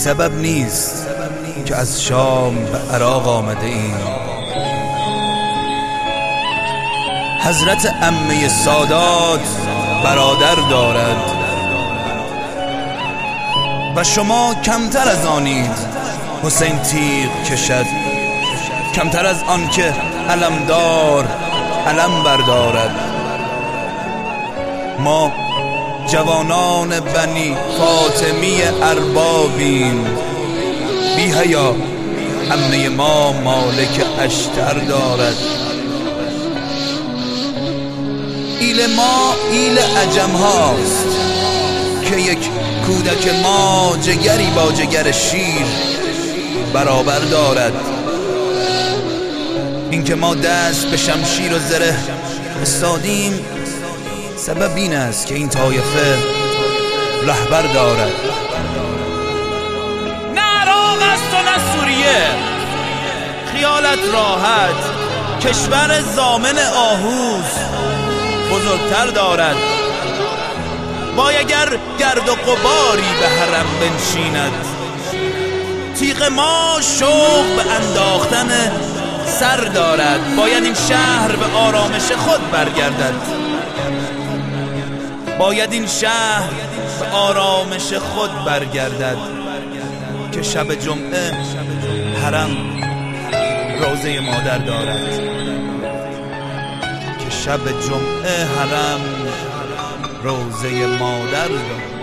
سبب نیست که از شام به عراق آمده ایم. حضرت عمه سادات برادر دارد و شما کمتر از آنید حسین تیغ کشد، کمتر از آن که علمدار علم بردارد. ما جوانان بنی فاطمی اربابیم، بی حیا عمه ما مالک اشتر دارد. ایل ما ایل عجم هاست که یک کودک ما جگری با جگر شیر برابر دارد. اینکه ما دست به شمشیر و زره استادیم سبب این است که این طایفه رهبر دارد. نه عراق است و نه سوریه، خیالت راحت، کشور ضامن آهوز بزرگتر دارد. وای اگر گرد و غباری به حرم بنشیند، تیغ ما شوق به انداختن سر دارد. باید این شهر به آرامش خود برگردد، باید این شهر به آرامش خود برگردد که شب جمعه حرم روزه مادر دارد، که شب جمعه حرم روزه مادر دارد.